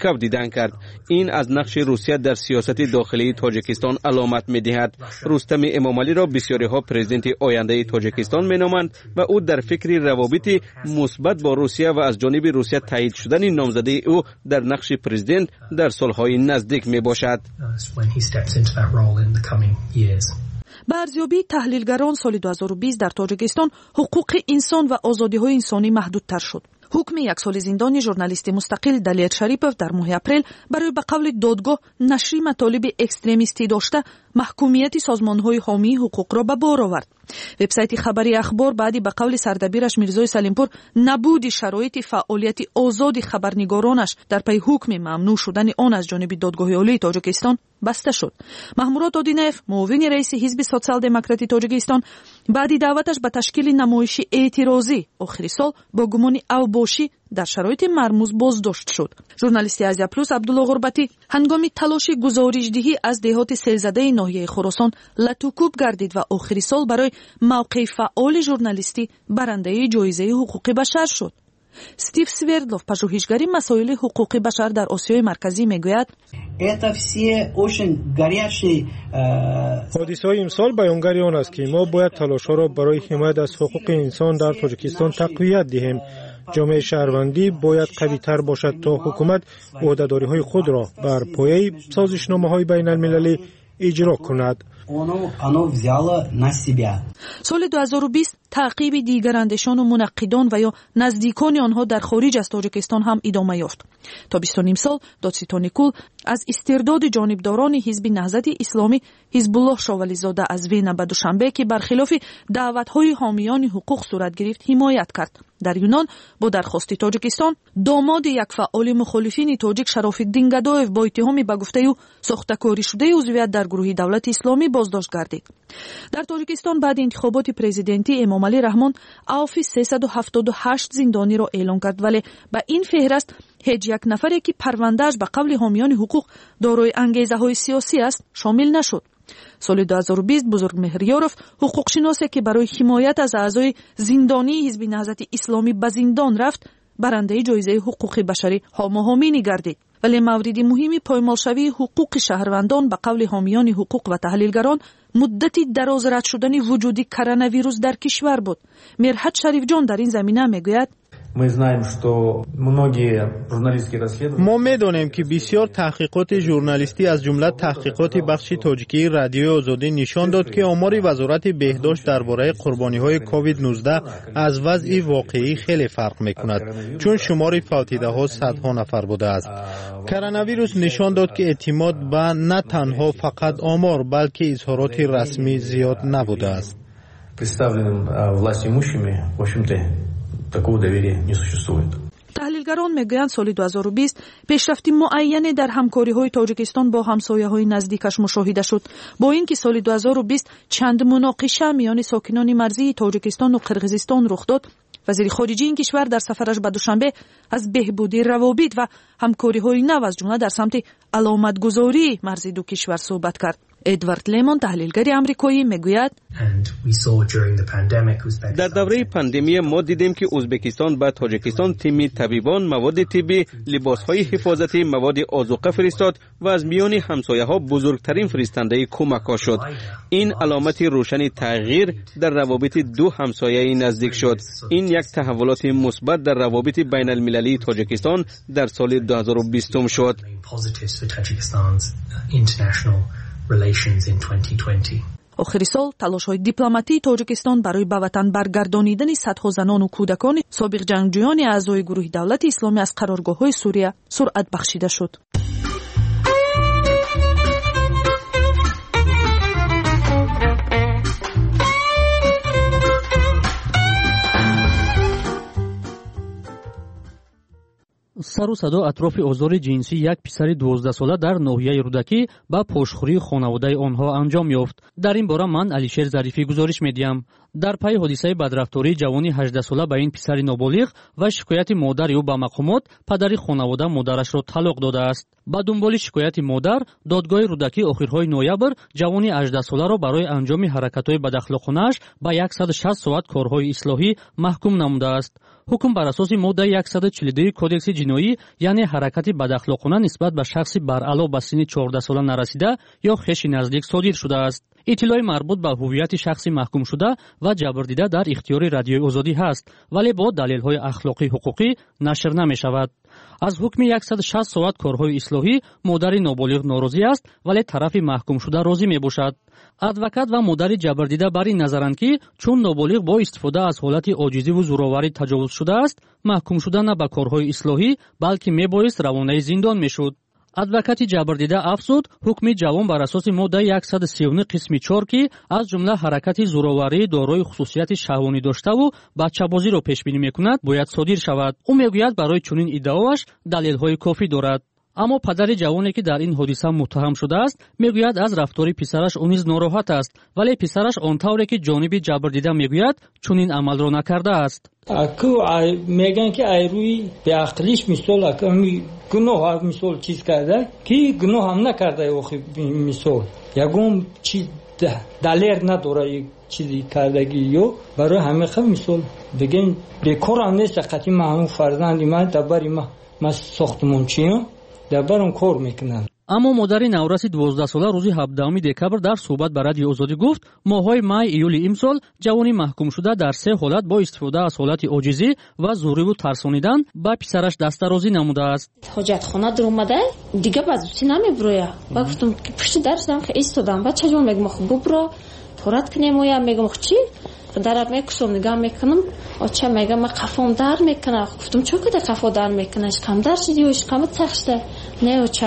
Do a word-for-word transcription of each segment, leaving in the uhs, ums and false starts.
مرکب دیدن کرد. این از نقش روسیه در سیاست داخلی تاجیکستان علامت می‌دهد. رستم امامعلی را بسیاری‌ها پرزیدنت آینده تاجیکستان می‌نامند و او در فکر روابط مثبت با روسیه و از جانب روسیه تایید شدن نامزدی او در نقش پرزیدنت در سالهای نزدیک میباشد. به ارزیابی تحلیلگران سال دو هزار و بیست در تاجیکستان حقوق انسان و آزادی‌های انسانی محدودتر شد. حکم یک سال زندانی ژورنالیست مستقل دلیت شریپов در ماه اپریل برای به قول دادگاه نشر مطالب اکستریمیستی داشته محکومیت سازمان‌های حامی حقوق را به بار آورد. وبسایت خبری اخبار بعدی به قول سردبیرش میرزای سلیمپور نبود شرایط فعالیت آزاد خبرنگارانش در پی حکم ممنوع شدن آن از جانب دادگاه عالی تاجیکستان بسته شد. محمود آدینایف معاون رئیس حزب سوسیال دموکراتی تاجیکستان بعدی دعوتش به تشکیل نمایش اعتراضی آخر سال با گمان اوباشی در شرایط مرموز بازداشت شد. ژورنالیست آزیا پلوس عبدالله غربتی هنگام تلاش گزارش‌دهی از دهات سیلزده ناحیه خراسان لطوکوب گردید و آخر سال برای موقع فعال ژورنالیستی برنده جایزه حقوق بشر شد. استیو سوردلوف پژوهشگری مسائل حقوق بشر در آسیای مرکزی میگوید حادثه‌های امسال بیانگر آن است که ما باید تلاش‌ها را برای حمایت از حقوق انسان در تاجیکستان تقویت دهیم. جامعه شهروندی باید قوی‌تر باشد تا حکومت عهده‌داری‌های خود را بر پایه سازشنامه‌های بین‌المللی اجرا کند. سال دو هزار و بیست تعقیب دیگر اندیشان و منقدان و یا نزدیکان آنها در خارج از تاجیکستان هم ادامه یافت. تا بیست و نیم سال دادستان کل از استرداد جانبداران حزب نهضت اسلامی حزب الله شاولی زاده از وین به دوشنبه که برخلاف دعوت‌های حامیان حقوق صورت گرفت حمایت کرد. در یونان با درخواست تاجیکستان داماد یک فعال مخالفین تاجیک شراف‌الدین گدایف با اتهام به گفته او ساخته‌کاری شده عضویت در گروه دولت اسلامی بازداشت گردید. در تاجیکستان بعد انتخابات پرزیدنتی امامعلی رحمان عفو سیصد و هفتاد و هشت زندانی را اعلام کرد، ولی به این فهرست هیچ یک نفری که پروندهش به قول حامیان حقوق دارای انگیزه‌های سیاسی است شامل نشد. سال دو هزار و بیست بزرگ مهریاروف حقوق شناسی که برای حمایت از اعضای زندانی حزب نهضت اسلامی به زندان رفت برنده جایزه حقوق بشری هاما هامینی گردید. ولی مورد مهمی پایمالشوی حقوق شهروندان به قول حامیان حقوق و تحلیلگران مدتی دراز رد شدن وجود کرونا ویروس در کشور بود. مرحت شریف جان در این زمینه میگوید ما می‌دانیم که بسیار تحقیقات ژورنالیستی از جمله تحقیقات بخش تاجیکی رادیوی آزادی نشان داد که آمار وزارت بهداشت درباره قربانی‌های کووید نوزده از وضع واقعی خیلی فرق می‌کند، چون شمار فوتیده‌ها صدها نفر بوده است. کرونا ویروس نشان داد که اعتماد به نه تنها فقط آمار بلکه اظهارات رسمی زیاد نبوده است. تحلیلگران میگویند سال دو هزار و بیست پیشرفت معینی در همکاری‌های تاجیکستان با همسایه‌های نزدیکش مشاهده شد. با اینکه سال دو هزار و بیست چند مناقشه میان ساکنان مرزی تاجیکستان و قرقیزستان رخ داد، وزیر خارجه این کشور در سفرش به دوشنبه از بهبودی روابط و همکاری‌های نو از جمله در سمت علامتگذاری مرزی دو کشور صحبت کرد. ادوارد لیمون تحلیلگر آمریکایی میگوید در دوره پاندمی ما دیدیم که ازبکستان به تاجیکستان تیم طبیبان، مواد طبی، لباسهای حفاظتی، مواد آذوقه فرستاد و از میان همسایه‌ها بزرگترین فرستنده کمک‌ها شد. این علامت روشن تغییر در روابط دو همسایه نزدیک شد. این یک تحولات مثبت در روابط بین المللی تاجیکستان در سال دو هزار و بیست شد. آخر سال تلاش‌های دیپلماتی تاجیکستان برای به وطن برگردانیدن صدها زنان و کودکان سابق جنگجویان اعضای گروه دولت اسلامی از قرارگاه‌های سوریه سرعت بخشیده شد. سر و صدا اطراف آزار جنسی یک پسر دوازده ساله در ناحیه رودکی با پشتخوری خانواده آنها انجام یافت. در این باره من علیشیر ظریفی گزارش میدیم. дар пайи ҳодисаи бадрафтории ҷавони ҳаждаҳ сола ба ин писари ноболиғ ва шикояти модари ӯ ба мақомот, падари хонавода модарашро талоқ додааст. ба дунболи шикояти модар, додгоҳи рӯдакӣ охирҳои ноябр ҷавони аждаҳ соларо барои анҷоми ҳаракатҳои бадахлоқонааш ба яксад шаст соат корҳои ислоҳӣ маҳкум намудааст. ҳукм бар асоси моддаи яксад чилу ду кодекси ҷиноӣ, яъне ҳаракати бадахлоқона нисбат ба шахси баръало ба синни чордаҳ сола нарасида ё хеши наздик содир шудааст. иттилои марбут ба ҳуввияти шахси маҳкумшуда ва ҷабрдида дар ихтиёри Радиои Озодӣ ҳаст, вале бо далелҳои ахлоқӣ-ҳуқуқӣ нашр намешавад. аз ҳукми яксад шаст соат корҳои ислоҳӣ модари ноболиғ норозӣ аст, вале тарафи маҳкумшуда розӣ мебошад. адвокат ва модари ҷабрдида бар ин назаранд, ки чун ноболиғ бо истифода аз ҳолати оҷизиву зӯроварӣ таҷовуз шудааст, маҳкумшуда на ба корҳои ислоҳӣ, балки мебоист равонаи зиндон мешуд. адвокати ҷабрдида афзуд, ҳукми ҷавон бар асоси моддаи яксад и си нав қисми чор, ки аз ҷумла ҳаракати зӯроварӣ дорои хусусияти шаҳвонӣ доштаву бачабозиро пешбинӣ мекунад, бояд содир шавад. ӯ мегӯяд барои чунин иддаоаш далелҳои кофӣ дорад. аммо падари ҷавоне, ки дар ин ҳодиса муттаҳам шудааст, мегӯяд аз рафтори писараш ӯ низ нороҳат аст, вале писараш он тавре, ки ҷониби ҷабрдида мегӯяд, чунин амалро накардааст. аку меган ки айрӯи беақлиш мисол гуноҳ мисол чиз карда, ки гуноҳам накарда, охи мисол ягон чиз далер надора чизи кардагӣ, ё барои ҳама хел мисол бигем бекорам нест. қати маҳмуд фарзанди ман дабари ма ма сохтмончиём дабарам кор мекунам. аммо модари навраси дувоздаҳ сола рӯзи ҳабдаҳуми декабр дар суҳбат ба Радиои Озодӣ гуфт, моҳҳои май июли имсол ҷавони маҳкумшуда дар се ҳолат бо истифода аз ҳолати оҷизӣ ва зӯриву тарсонидан ба писараш дастарозӣ намудааст. ҳоҷатхона дар омада дига базуси намеброя. Ба гуфтам ки пушти даршдам ки истодам. Ба чаҷон мегум хуб бубро торат кунем оя мегум чи дараб мекусом нигам мекунам. Оча мегам ма қафом дар мекуна. Гуфтам чо када қафо дар мекунаш? Кам дар шиди ё ишқамат сахшта. Не оча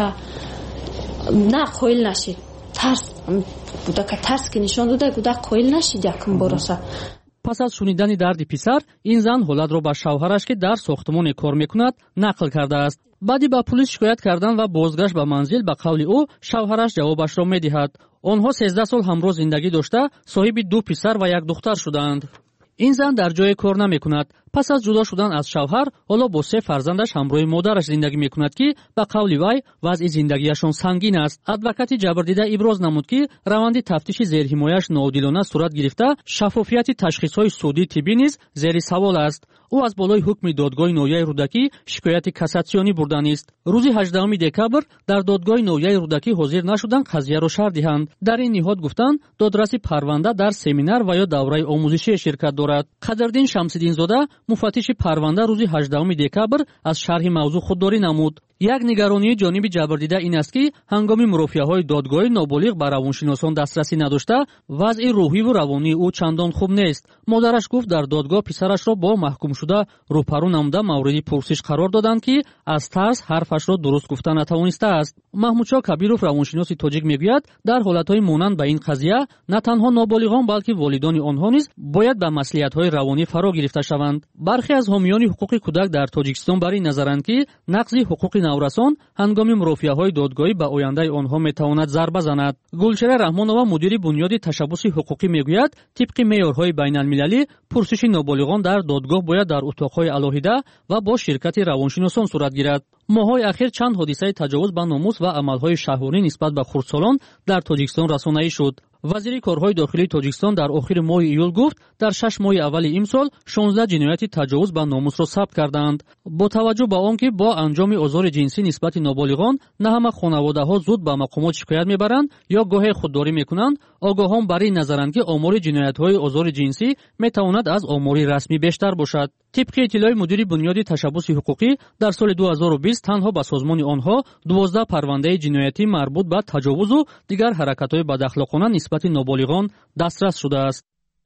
на қоил нашид. Тарс буда ка тарс ки нишон дода гуда қоил нашид якум бороса. пас аз шунидани дарди писар, ин зан ҳолатро ба шавҳараш, ки дар сохтмоне кор мекунад, нақл кардааст. баъди ба пулис шикоят кардан ва бозгашт ба манзил ба қавли ӯ, шавҳараш ҷавобашро медиҳад. онҳо сенздаҳ сол ҳамроҳ зиндагӣ дошта, соҳиби ду писар ва як духтар шуданд. ин зан дар ҷое кор намекунад. пас аз ҷудо шудан аз шавҳар, ҳоло бо се фарзандаш ҳамроҳи модараш зиндагӣ мекунад, ки ба қавли вай вазъи зиндагиашон сангин аст. адвокати ҷабрдида иброз намуд, ки раванди тафтиши зерҳимояш ноодилона сурат гирифта, шаффофияти ташхисҳои судии тиббӣ низ зери савол аст. ӯ аз болои ҳукми додгоҳи ноҳияи рӯдакӣ шикояти кассатсионӣ бурданист. рӯзи ҳаждаҳуми декабр дар додгоҳи ноҳияи рӯдакӣ ҳозир нашудан қазияро шарҳ диҳанд. дар ин ниҳод гуфтанд, додраси парванда дар семинар ва ё давраи омӯзишие ширкат дорад. қадрдин шамсиддинзода, муфаттиши парванда, рӯзи ҳаждаҳуми декабр аз шарҳи мавзӯъ худдорӣ намуд. як нигаронии ҷониби ҷабрдида ин аст, ки ҳангоми мурофиаҳои додгоҳи ноболиғ ба равоншиносон дастрасӣ надошта, вазъи рӯҳиву равонии ӯ чандон хуб нест. модараш гуфт, дар додгоҳ писарашро бо маҳкумшуда рӯпарӯ намуда мавриди пурсиш қарор доданд, ки аз тарс ҳарфашро дуруст гуфта натавонистааст. маҳмудшоҳ кабиров, равоншиноси тоҷик, мегӯяд, дар ҳолатҳои монанд ба ин қазия на танҳо ноболиғон, балки волидони онҳо низ бояд ба маслиҳатҳои равонӣ фаро гирифта шаванд. бархе аз ҳомиёни ҳуқуқи кӯдак дар Тоҷикистон бар ин назаранд, ки нақзи ҳуқуқи наврасон ҳангоми мурофиаҳои додгоҳӣ ба ояндаи онҳо метавонад зарба занад. гулчера раҳмонова, мудири бунёди ташаббуси ҳуқуқӣ, мегӯяд, тибқи меъёрҳои байналмилалӣ пурсиши ноболиғон дар додгоҳ бояд дар утоқҳои алоҳида ва бо ширкати равоншиносон сурат гирад. моҳҳои ахир чанд ҳодисаи таҷовуз ба номус ва амалҳои шаҳвонӣ нисбат ба хурдсолон дар Тоҷикистон расонаӣ шуд. вазири корҳои дохилии Тоҷикистон дар охири моҳи июл гуфт, дар шаш моҳи аввали имсол шонздаҳ ҷинояти таҷовуз ба номусро сабт карданд. бо таваҷҷӯҳ ба он, ки бо анҷоми озори ҷинсӣ нисбати ноболиғон на ҳама хонаводаҳо зуд ба мақомот шикоят мебаранд ё гоҳе худдорӣ мекунанд, огоҳон бар ин назаранд, ки омори ҷиноятҳои озори ҷинсӣ метавонад аз омори расмӣ бештар бошад. тибқи иттилои мудири бунёди ташаббуси ҳуқуқӣ, дар соли ду ҳазору бист танҳо ба созмони онҳо дувоздаҳ парвандаи ҷиноятӣ марбут ба таҷовузу дигар ҳаракатҳои бадахлоқона нисбати ноболиғон дастрас шудааст.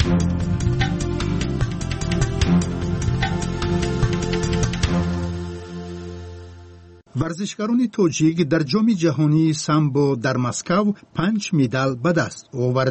варзишгарони тоҷик дар ҷоми ҷаҳонии самбо дар Москав панҷ медал ба даст оварданд.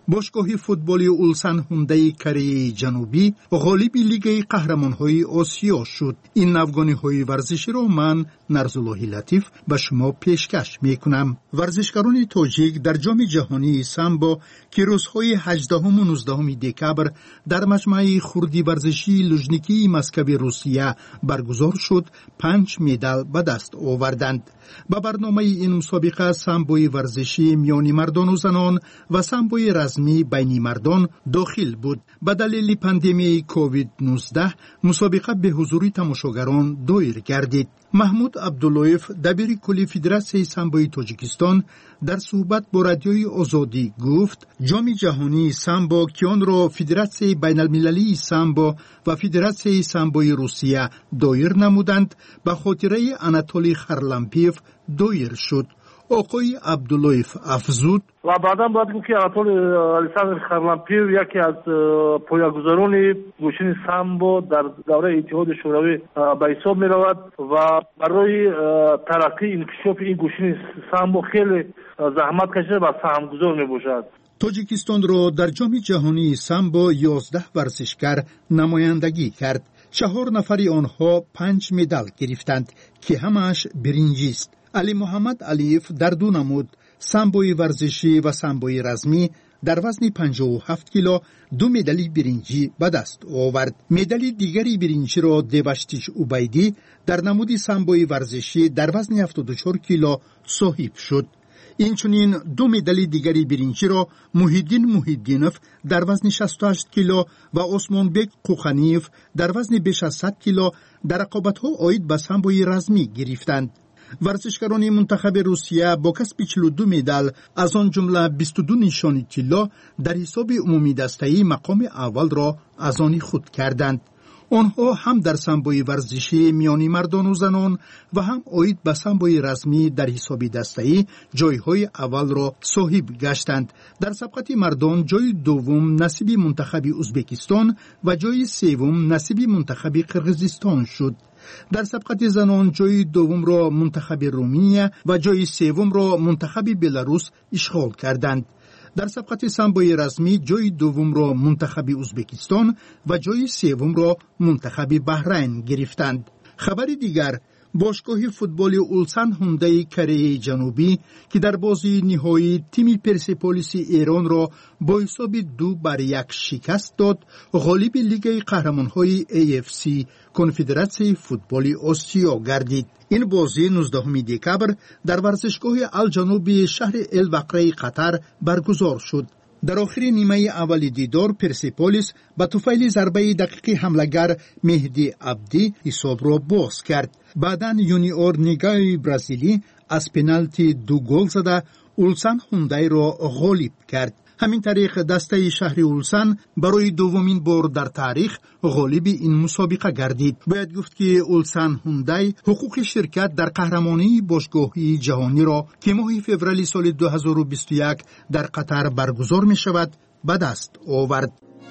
باشگاه فوتبالی اولسن هوندای کره جنوبی غالب لیگ قهرمان‌های آسیا شد. این نوگانی‌های ورزشی را من نرزالله لطیف به شما پیشکش می‌کنم. ورزشکاران تاجیک در جام جهانی سامبو که روزهای هجدهم و نوزدهم دکبر در مجمع خردی ورزشی لوژنیکی مسکو روسیه برگزار شد، پنج مدال به دست آوردند. با برنامه این مسابقه سامبوی ورزشی میان مردان و زنان و سامبوی رزمی بین مردان داخل بود. به دلیل پاندمی کووید نوزده مسابقه به حضور تماشاگران دایر گردید. محمود عبداللهیف دبیر کلی فدراسیون سامبوی تاجیکستان در صحبت با رادیوی آزادی گفت جام جهانی سامبو که آن را فدراسیون بین المللی سامبو و فدراسیون سامبوی روسیه دایر نمودند به خاطره آناتولی خارلامپیف دایر شد. آقای عبداللهیف افزود و بعدا باید گفت که آناتول الیساندر خارلامپیف یکی از پایه‌گذاران گوشین سامبو در دوره اتحاد شوروی به حساب می رود و برای ترقی انکشاف این گوشین سامبو خیلی زحمت کشیده و سهمگذار می باشد. تاجیکستان را در جام جهانی سامبو یازده ورزشکار نمایندگی کرد. چهار نفری آنها پنج مدال گرفتند که همش برنجی است. علی محمد علیف در دو نمود سامبوی ورزشی و سامبوی رزمی در وزن پنجاه و هفت کیلو دو مدال برنجی به دست آورد. مدال دیگری برنجی را دیوشتیش اوبیدی در نمود سامبوی ورزشی در وزن هفتاد و چهار کیلو صاحب شد. اینچنین دو مدال دیگری برنجی را محیدین محیدینوف در وزن شصت و هشت کیلو و عثمانبک قوخانیف در وزن بیش از صد کیلو در رقابت‌ها عاید به سامبوی رزمی گرفتند. ورزشکاران منتخب روسیه با کسب چهل و دو مدال از آن جمله بیست و دو نشانی طلا در حساب عمومی دسته‌ای مقام اول را از آن خود کردند. آنها هم در سامبوی ورزشی میان مردان و زنان و هم عاید به سامبوی رزمی در حساب دسته‌ای جایهای اول را صاحب گشتند. در سبقت مردان جای دوم نصیب منتخب ازبکستان و جای سوم نصیب منتخب قرقیزستان شد. در سبقت زنان جای دوم را منتخب رومانیا و جای سوم را منتخب بلاروس اشغال کردند. در سبقت سامبوی رزمی جای دوم را منتخب ازبکستان و جای سوم را منتخب بحرین گرفتند. خبر دیگر باشگاه فوتبال اولسن هوندای کره جنوبی که در بازی نهایی تیم پرسپولیس ایران را با حساب دو بر یک شکست داد، غالب لیگ قهرمان‌های ای اف سی کنفدراسیون فوتبال آسیا گردید. این بازی نوزدهم دکبر در ورزشگاه الجنوبی شهر الوقره قطر برگزار شد. در آخر نیمه اول دیدار پرسپولیس با توفیل ضربه دقیق حمله‌گر مهدی عبدی حساب را باز کرد. بعداً یونیور نیگای برزیلی از پنالتی دو گل زده اولسن هوندای را غالب کرد. همین طریق دسته شهر اولسن برای دومین بار در تاریخ غالب این مسابقه گردید. باید گفت که اولسن هوندای حقوق شرکت در قهرمانی باشگاهی جهانی را که ماه فوریه سال دو هزار و بیست و یک در قطر برگزار می شود به دست آورد.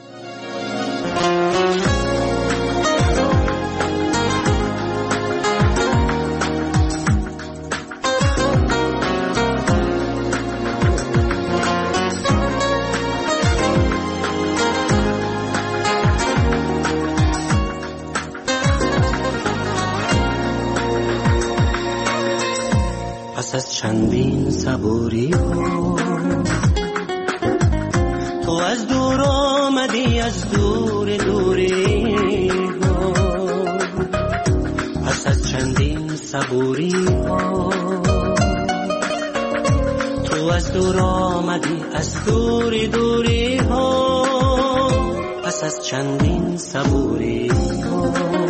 پس از چندین صبوری ها تو از دور آمدی، از دور دوری ها. پس از چندین صبوری ها تو از دور آمدی، از دور دوری ها. پس از چندین صبوری ها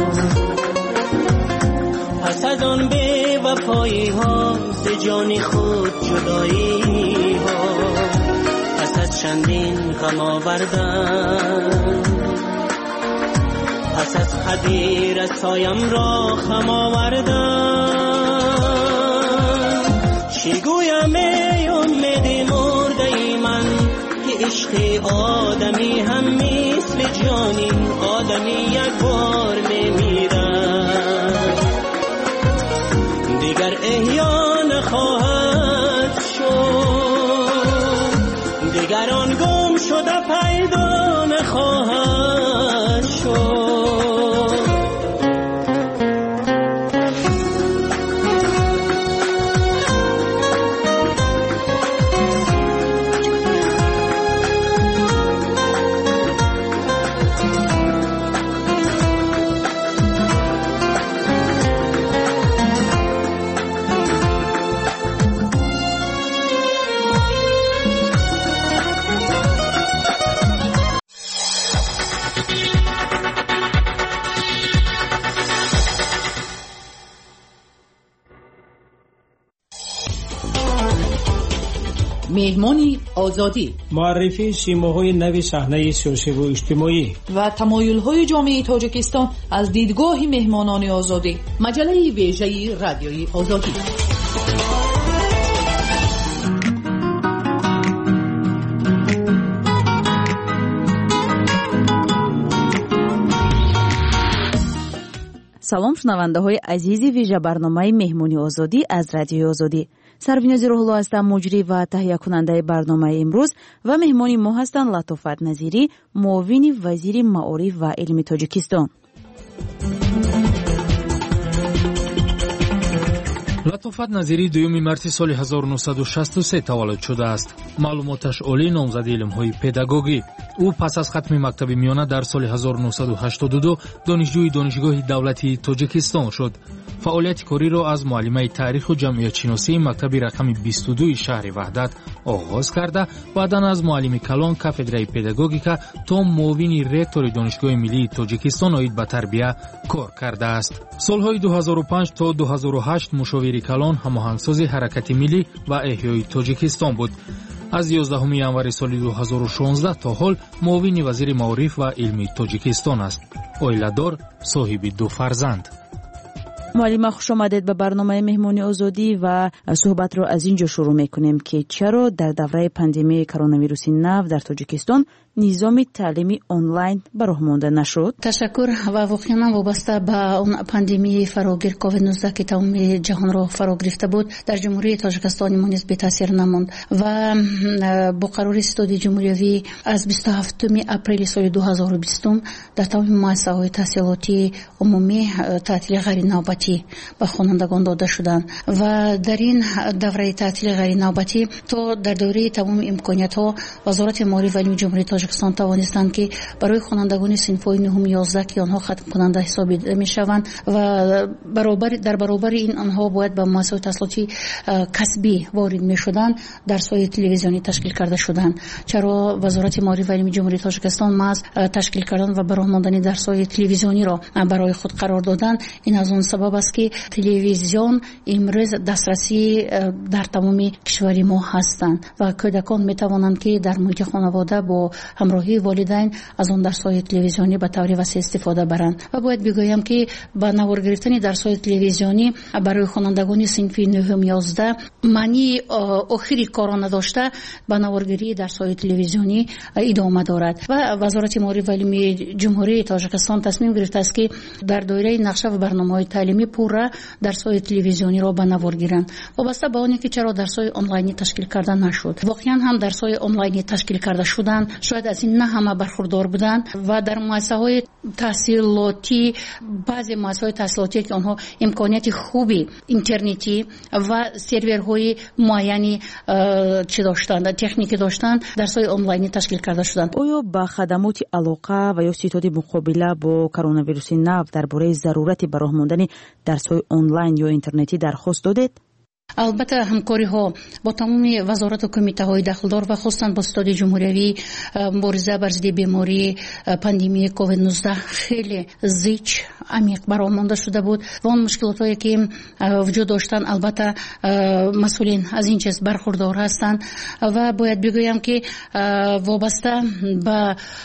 پس از آن بی وفایی ها ز جان خود جدایی ها. پس از چندین غم آوردن، پس از خدیر از سایم را خم آوردن. چی گویم ای امید مرده ای من که عشق آدمی هم مثل جانی آدمی یک بار میمیرد، دیگر احیا نخواهد شد، دیگر آن گم باده پیدا نخواهد شد. مهمانی آزادی، معرفی سیماهای نوی صحنه سیاسی و اجتماعی و تمایل‌های جامعه تاجیکستان از دیدگاه مهمانان آزادی. مجله ویژه رادیوی آزادی. салом шунавандаҳои азизи вижа барномаи меҳмони озодӣ аз радиои озодӣ. сарвинози рӯҳулло ҳастам, муҷрӣ ва таҳиякунандаи барномаи имрӯз ва меҳмони мо ҳастанд латофат назирӣ, муовини вазири маориф ва илми тоҷикистон. латофат назирӣ дуюми марти соли ҳазору нӯҳсаду шасту се таваллуд шудааст. маълумоташ олӣ, номзади илмҳои педагогӣ. ӯ пас аз хатми мактаби миёна дар соли ҳазору нӯҳсаду ҳаштоду ду донишҷӯи донишгоҳи давлати тоҷикистон шуд. фаъолияти кориро аз муаллимаи таъриху ҷамъиятшиносии мактаби рақами бисту дуи шаҳри ваҳдат оғоз карда, баъдан аз муаллими калон кафедраи педагогика то муовини ректори донишгоҳи миллии тоҷикистон оид ба тарбия кор кардааст. солҳои ду ҳазору панҷ то ду ҳазору ҳашт мушовири калон, ҳамоҳангсози ҳаракати миллӣ ва эҳёи тоҷикистон буд. аз ёздаҳуми январи соли ду ҳазору шонздаҳ то ҳол муовини вазири маориф ва илми тоҷикистон аст. оиладор, соҳиби ду фарзанд. муаллима, хушомадед ба барномаи меҳмони озодӣ ва суҳбатро аз ин ҷо шурӯъ мекунем ки чаро дар давраи пандемияи коронавируси нав дар тоҷикистон низоми таълими онлайн ба роҳ монда нашуд? ташаккур. ва воқеан вобаста ба он пандемияи фарогир ковид нуздаҳ ки тамоми ҷаҳонро фаро гирифта буд, дар ҷумҳурии тоҷикистони мо низ бетаъсир намонд ва бо қарори ситоди ҷумҳуриявӣ аз бисту ҳафтуми апрели соли ду ҳазору бистум дар тамоми муассисаҳои таҳсилотии умумӣ таътили ғайринавбатӣ ба хонандагон дода шуданд ва дар ин давраи таътили ғайринавбатӣ то дар дораи тамоми имкониятҳо вазорати маориф ва илми ҷумҳурии тоҷикистон тавонистанд ки барои хонандагони синфҳои нуҳум ёздаҳ ки онҳо хатмкунанда ҳисобида мешаванд ва баробари дар баробари ин онҳо бояд ба муассисаҳои таҳсилоти касбӣ ворид мешуданд, дарсҳои телевизионӣ ташкил карда шуданд. чаро вазорати маориф ва илми ҷумҳурии тоҷикистон маҳз ташкил кардан ва ба роҳ мондани дарсҳои телевизиониро барои худ қарор доданд? ин аз он сабаб аст ки телевизион имрӯз дастрасӣ дар тамоми кишвари мо ҳастанд ва кӯдакон метавонанд ки дар муҳити хонавода бо ҳамроҳии волидайн аз он дарсҳои телевизионӣ ба таври васеъ истифода баранд. ва бояд бигӯям ки ба навор гирифтани дарсҳои телевизионӣ барои хонандагони синфи нуҳум ёздаҳ маънии охири корона дошта ба наворгирии дарсҳои телевизионӣ идома дорад ва вазорати маориф ва илми ҷумҳурии тоҷикистон тасмим гирифтааст ки дар доираи нақша ва барномаҳои таълимӣ пурра дарсҳои телевизиониро ба навор гиранд. вобаста ба оне ки чаро дарсҳои онлайнӣ ташкил карда нашуд. воқеан ҳам дарсҳои онлайнӣ ташкил карда шуданд, шояд аз ин на ҳама бархурдор буданд ва дар муассисаҳои таҳсилотӣ, баъзе муассисаҳои таҳсилотие ки онҳо имконияти хуби интернетӣ ва серверҳои муайяни чӣ доштанд, техникӣ доштанд, дарсҳои онлайнӣ ташкил карда шуданд. оё ба хадамоти алоқа ва ё ситоди муқобила бо коронавируси нав дар бораи зарурати ба роҳ мондани дарсҳои онлайн ё интернетӣ дархост додед? албатта ҳамкориҳо бо тамоми вазорату кумитаҳои дахлдор ва хусусан бо ситоди ҷумҳуриявӣ мубориза бар зидди бемории пандемияи ковид нуздаҳ хеле зич амиқ ба роҳ монда шуда буд ва он мушкилотҳое ки вуҷуд доштанд албатта масъулин аз ин чиз бархурдор ҳастанд ва бояд бигӯям ки вобаста ба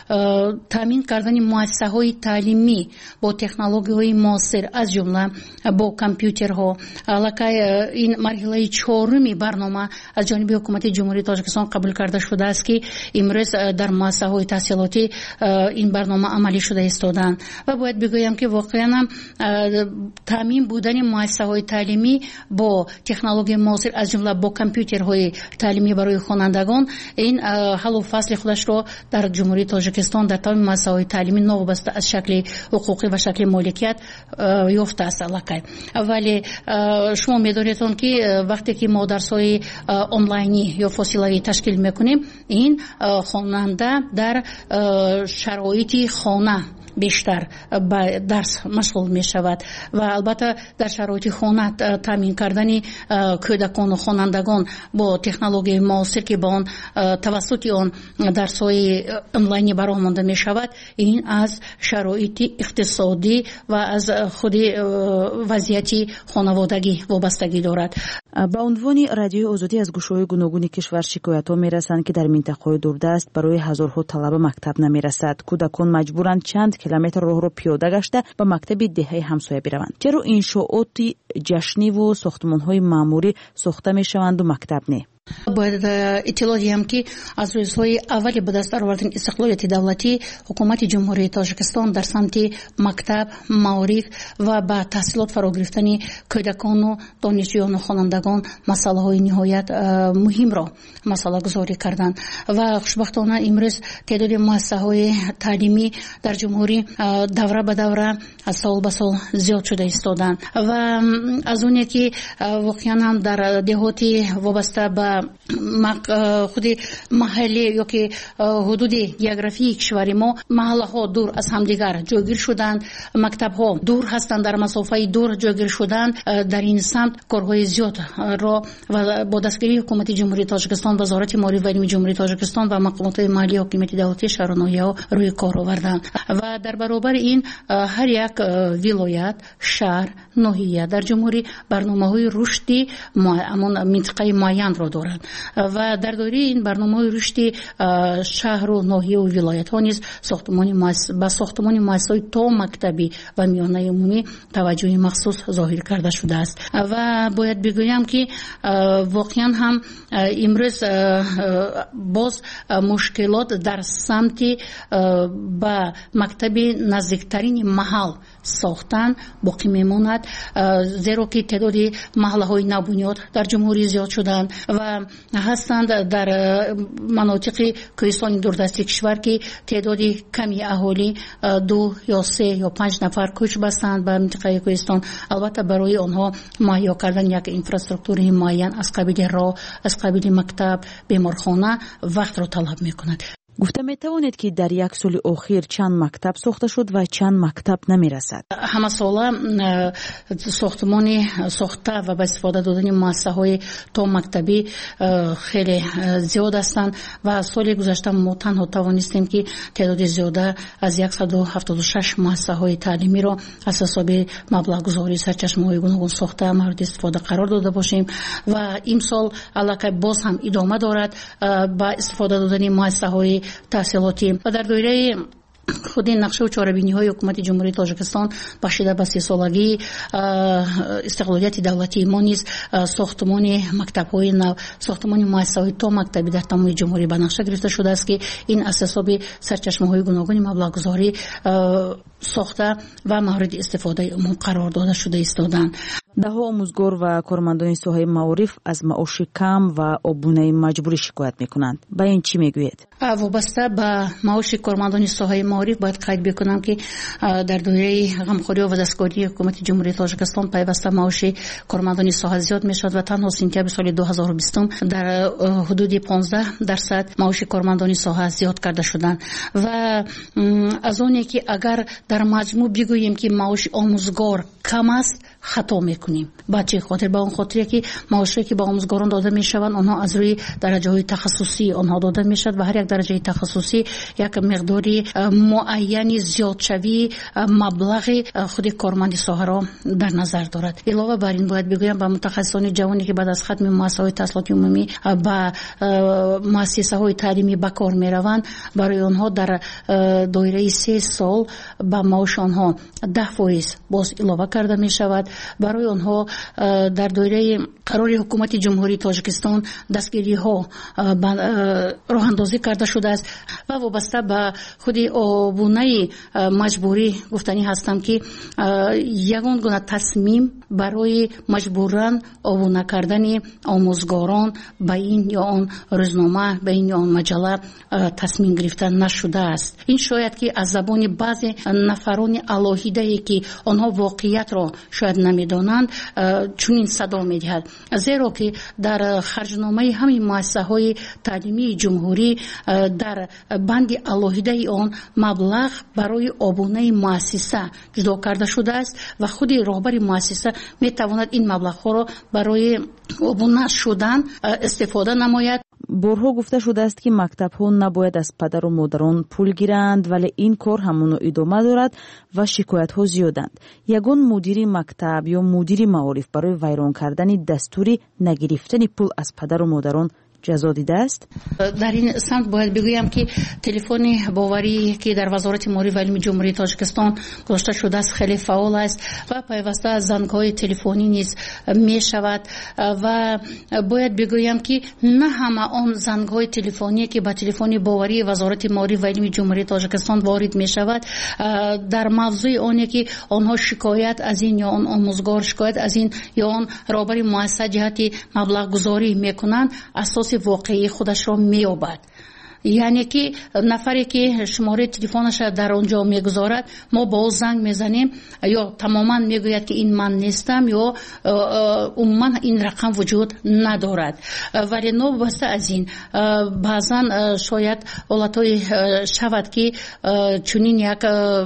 таъмин кардани муассисаҳои таълимӣ бо технологияҳои муосир аз ҷумла бо компютерҳо аллакай ин марҳилаи чоруми барнома аз ҷониби ҳукумати ҷумҳурии тоҷикистон қабул карда шудааст ки имрӯз дар муассисаҳои таҳсилотӣ ин барнома амалӣ шуда истоданд. ва бояд бигӯям ки воқеан таъмин будани муассисаҳои таълимӣ бо технологияи муосир аз ҷумла бо компютерҳои таълимӣ барои хонандагон ин ҳаллу фасли худашро дар ҷумҳурии тоҷикистон дар тамоми муассисаҳои таълимӣ новобаста аз шакли ҳуқуқӣ ва шакли моликият ёфтааст аллакай. вале шумо медонед он ки вақте ки мо дарсҳои онлайнӣ ё фосилавӣ ташкил мекунем ин хонанда дар шароити хона бештар ба дарс машғул мешавад ва албатта дар шароити хона таъмин кардани кӯдакону хонандагон бо технологияи муосир ки ба он тавассути он дарсҳои онлайнӣ бароҳ монда мешавад, ин аз шароити иқтисодӣ ва аз худи вазъияти хонаводагӣ вобастагӣ дорад. ба унвони радиои озодӣ аз гӯшаҳои гуногуни кишвар шикоятҳо мерасанд ки дар минтақаҳои дурдаст барои ҳазорҳо талаба мактаб намерасад. кӯдакон маҷбуранд чанд километр роҳро пиёда гашта ба мактаби деҳаи ҳамсоя бираванд. чаро иншооти ҷашниву сохтмонҳои маъмурӣ сохта мешаванду мактаб не? бояд иттилоъ диҳам ки аз рӯзҳои аввали ба даст овардани истиқлолияти давлатӣ ҳукумати ҷумҳурии тоҷикистон дар самти мактаб, маориф ва ба таҳсилот фаро гирифтани кӯдакону донишҷӯёну хонандагон масъалаҳои ниҳоят муҳимро масъалагузорӣ карданд ва хушбахтона имрӯз теъдоди муассисаҳои таълимӣ дар ҷумҳурӣ давра ба давра аз сол ба сол зиёд шуда истоданд ва аз оне ки воқеан ҳам дар деҳоти вобаста ба худи маҳаллӣ ёки ҳудуди географии кишвари мо маҳаллаҳо дур аз ҳамдигар ҷойгир шуданд, мактабҳо дур ҳастанд, дар масофаи дур ҷойгир шуданд. дар ин самт корҳои зиёдро ва бо дастгирии ҳукумати ҷумҳурии тоҷикистон, вазорати маориф ва илми ҷумҳурии тоҷикистон ва мақомотҳои маҳаллии ҳокимияти давлатӣ шаҳру ноҳияҳо рӯи кор оварданд ва дар баробари ин ҳар як вилоят, шаҳр, ноҳия дар ҷумҳурӣ барномаҳои рушди амон минтақаи муайянро дорад ва дар доираи ин барномаҳои рушди шаҳру ноҳияу вилоятҳо низ сохтмони ба сохтмони муассисаҳои то мактабӣ ва миёнаи умумӣ таваҷҷӯҳи махсус зоҳир карда шудааст ва бояд бигӯям ки воқеан ҳам имрӯз боз мушкилот дар самти ба мактаби наздиктарини маҳал сохтан боқӣ мемонад, зеро ки теъдоди маҳаллаҳои навбунёд дар ҷумҳурӣ зиёд шуданд ва ҳастанд дар манотиқи кӯҳистони дурдастии кишвар ки теъдоди ками аҳолӣ ду ё се ё панҷ нафар кӯч бастанд ба минтақаи кӯҳистон. албатта барои онҳо муҳайё кардани як инфраструктураи муайян аз қабили роҳ, аз қабили мактаб, беморхона вақтро талаб мекунад. гуфта метавонед ки дар як соли охир чанд мактаб сохта шуд ва чанд мактаб намерасад? ҳамасола сохтмони сохта ва ба истифода додани муассисаҳои то мактабӣ хеле зиёд ҳастанд ва соли гузашта мо танҳо тавонистем ки теъдоди зиёда аз яксаду ҳафтоду шаш муассисаҳои таълимиро аз ҳисоби маблағгузории сарчашмаҳои гуногун сохта мавриди истифода қарор дода бошем ва имсол аллакай боз ҳам идома дорад ба истифода додани муассисаҳои таҳсилотӣ ва дар доираи худи нақшаву чорабиниҳои ҳукумати ҷумҳурии тоҷикистон бахшида ба сисолагии истиқлолияти давлатии мо низ сохтмони мактабҳои нав, сохтмони муассисаҳои то мактабӣ дар тамоми ҷумҳурӣ ба нақша гирифта шудааст ки ин аз ҳисоби сарчашмаҳои гуногуни маблағгузорӣ сохта ва мавриди истифодаи умум қарор дода шуда истоданд. даҳо омӯзгор ва кормандони соҳаи маориф аз маоши кам ва обунаи маҷбурӣ шикоят мекунанд. ба ин чӣ мегӯед? вобаста ба маоши кормандони соҳаи маориф бояд қайд бикунам ки дар доираи ғамхорӣ ва дастгирии ҳукумати ҷумҳурии тоҷикистон пайваста маоши кормандони соҳа зиёд мешавад ва танҳо сентябри соли ду ҳазору бистум дар ҳудуди понздаҳ дарсад маоши кормандони соҳа зиёд карда шуданд ва аз оне ки агар дар маҷмӯъ бигӯем ки маоши омӯзгор кам аст, хато мекунем. ба чӣ хотир? ба он хотире ки маошҳое ки ба омӯзгорон дода мешаванд онҳо аз рӯи дараҷаҳои тахассусӣ онҳо дода мешавад ва ҳар як дараҷаи тахассусӣ як миқдори муайяни зиёдшавии маблағи худи корманди соҳаро дар назар дорад. илова бар ин бояд бигӯям ба мутахассисони ҷавоне ки баъд аз хатми муассисаҳои таҳсилоти умумӣ ба муассисаҳои таълимӣ ба кор мераванд, барои онҳо дар доираи се сол ба маоши онҳо даҳ фоиз боз илова карда мешавад барои онҳо дар доираи қарори ҳукумати ҷумҳурии тоҷикистон дастгириҳо роҳандозӣ карда шудааст ва вобаста ба худи обунаи маҷбурӣ гуфтанӣ ҳастам ки ягон гуна тасмим барои маҷбуран обуна кардани омӯзгорон ба ин ё он рӯзнома ба ин ё он маҷалла тасмим гирифта нашудааст. ин шояд ки аз забони баъзе нафарони алоҳидае ки онҳо воқеиятро шояд намедонанд чунин садо медиҳад, зеро ки дар харҷномаи ҳамин муассисаҳои таълимии ҷумҳурӣ дар банди алоҳидаи он маблағ барои обунаи муассиса ҷудо карда шудааст ва худи роҳбари муассиса метавонад ин маблағҳоро барои обуна шудан истифода намояд. борҳо гуфта шудааст ки мактабҳо набояд аз падару модарон пул гиранд, вале ин кор ҳамоно идома дорад ва шикоятҳо зиёданд. ягон мудири мактаб ё мудири маориф барои вайрон кардани дастури нагирифтани пул аз падару модарон ҷазо дидааст? дар ин самт бояд бигӯям ки телефони боварӣ ки дар вазорати маориф ва илми ҷумҳурии тоҷикистон гузошта шудааст хеле фаъол аст ва пайваста зангҳои телефонӣ низ мешавад ва бояд бигӯям ки на ҳама он зангҳои телефоние ки ба телефони боварии вазорати маориф ва илми ҷумҳурии тоҷикистон ворид мешавад дар мавзӯи оне ки онҳо шикоят аз ин ё он омӯзгор шикоят аз ин ё он роҳбари муассиса ҷиҳати маблағгузорӣ мекунанд асос воқеи худашро меёбад. яъне ки нафаре ки шумораи телефонаша дар онҷо мегузорад, мо ба ӯ занг мезанем ё тамоман мегӯяд ки ин ман нестам ё умуман ин рақам вуҷуд надорад. вале новобаста аз ин баъзан шояд ҳолатҳое шавад ки чунин як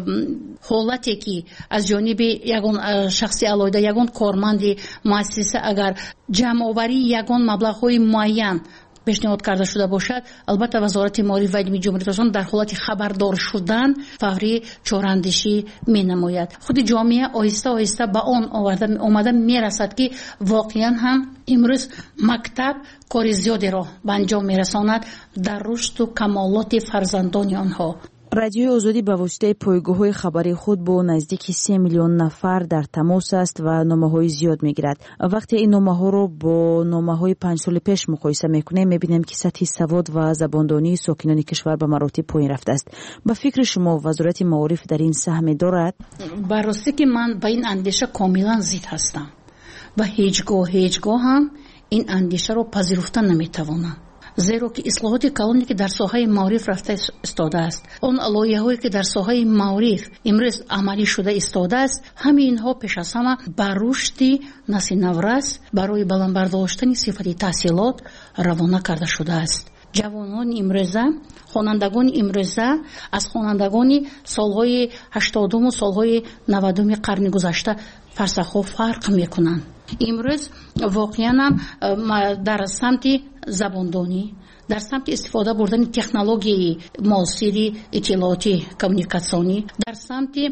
ҳолате ки аз ҷониби ягон шахси алоҳида ягон корманди муассиса агар ҷамъоварии ягон маблағҳои муайян пешниҳод карда шуда бошад, албатта вазорати маориф ва илми ҷумҳурии тоҷикистон дар ҳолати хабардор шудан фаврӣ чораандешӣ менамояд. худи ҷомеа оҳиста оҳиста ба он омада мерасад ки воқеан ҳам имрӯз мактаб кори зиёдеро ба анҷом мерасонад дар рушду камолоти фарзандони онҳо. радиои озодӣ ба воситаи пойгоҳҳои хабари худ бо наздики се миллион нафар дар тамос аст ва номаҳои зиёд мегирад. вақте ин номаҳоро бо номаҳои панҷ соли пеш муқоиса мекунем, мебинем ки сатҳи савод ва забондонии сокинони кишвар ба маротиб поин рафтааст. ба фикри шумо вазорати маориф дар ин саҳме дорад? ба ростӣ ки ман ба ин андеша комилан зид ҳастам ва ҳеҷ гоҳ ҳеҷ гоҳ ҳам ин андешаро пазируфта наметавонам. зеро ки ислоҳоти калоне ки дар соҳаи маориф рафта истодааст, он лоиҳаҳое ки дар соҳаи маориф имрӯз амалӣ шуда истодааст, ҳамаи инҳо пеш аз ҳама ба рушди насли наврас барои баландбардоштани сифати таҳсилот равона карда шудааст. ҷавонони имрӯза, хонандагони имрӯза аз хонандагони солҳои ҳаштодуму солҳои навадуми қарни гузашта фарсахҳо фарқ мекунанд. имрӯз воқеан ҳам дар самти забондонӣ, дар самти истифода бурдани технологияи муосири иттилоотӣ коммуникатсионӣ, дар самти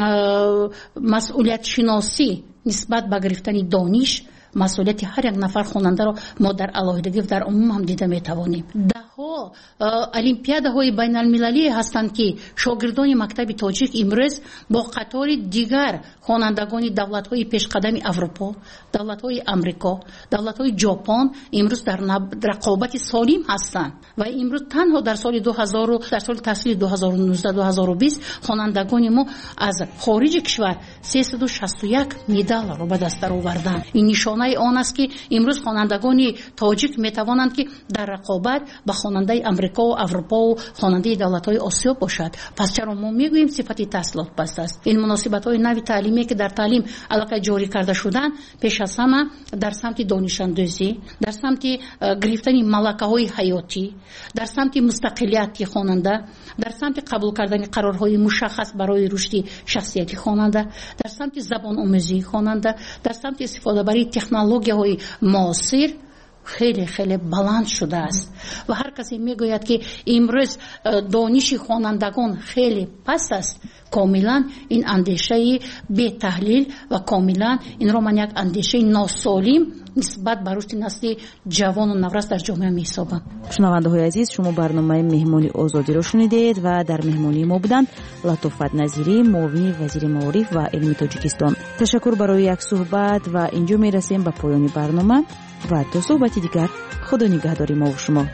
масъулиятшиносӣ нисбат ба гирифтани дониш, масъулияти ҳар як нафар хонандаро мо дар алоҳидагӣ дар умум ҳам дида метавонем. даҳо олимпиадаҳои байналмилалие ҳастанд ки шогирдони мактаби тоҷик имрӯз бо қатори дигар хонандагони давлатҳои пешқадами аврупо, давлатҳои амрико, давлатҳои ҷопон имрӯз дар рақобати солим ҳастанд ва имрӯз танҳо дар соли дуҳазору дар соли таҳсили дуҳазору нуздаҳ дуҳазору бист хонандагони мо аз хориҷи кишвар сесаду шасту як медалро ба даст дароварданд. ин нишонаи он аст ки имрӯз хонандагони тоҷик метавонанд ки дар рақобат ба хонандаи амрико аврупо хонандаи давлатҳои осиё бошад. пас чаро мо мегӯем сифати таҳсилот паст аст? ин муносибатҳои нави таълимие ки дар таълим аллакай ҷорӣ карда шуданд пеш аз ҳама дар самти донишандӯзӣ, дар самти гирифтани малакаҳои ҳаётӣ, дар самти мустақилияти хонанда, дар самти қабул кардани қарорҳои мушаххас барои рушди шахсияти хонанда, дар самти забономӯзии хонанда, дар самти истифодабарии технологияҳои муосир хеле хеле баланд шудааст ва ҳар касе мегӯяд ки имрӯз дониши хонандагон хеле паст аст. комилан ин андешаи бетаҳлил ва комилан инро ман як андешаи носолим нисбат ба рушди насли ҷавону наврас дар ҷомеа меҳисобанд. шунавандаҳои азиз, шумо барномаи меҳмони озодиро шунидед ва дар меҳмонии мо буданд латофат назирӣ, муовини вазири маориф ва илми Тоҷикистон. ташаккур барои як суҳбат ва инҷо мерасем ба поёни барнома ва то суҳбати дигар, худо нигаҳдори мо ва шумо.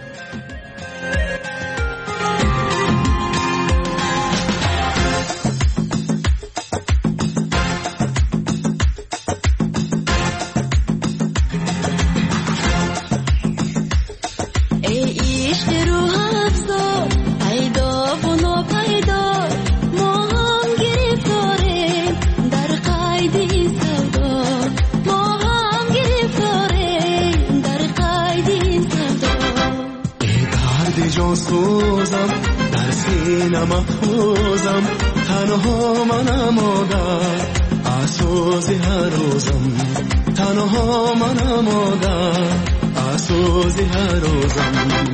سوزم در سینه محفوظم تنها منم مادر اساس هر روزم تنها منم مادر اساس هر روزم